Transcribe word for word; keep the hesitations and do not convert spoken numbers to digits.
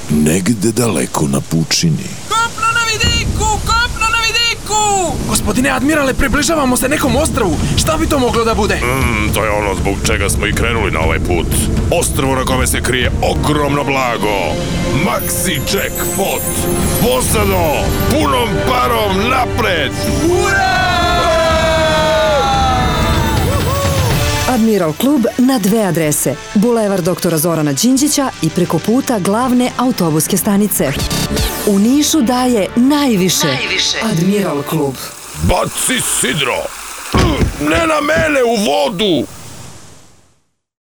negde daleko na pučini. Kopno na vidiku! Kopno na vidiku! Gospodine admirale, približavamo se nekom ostrvu. Šta bi to moglo da bude? Mm, to je ono zbog čega smo i krenuli na ovaj put. Ostrvo na kome se krije ogromno blago. Maxi jackpot. Posado, punom parom napred. Ura! Admiral klub na dve adrese. Bulevar doktora Zorana Đinđića i preko puta glavne autobuske stanice. U Nišu daje najviše. Najviše. Admiral klub. Baci sidro. Ne na mene, u vodu.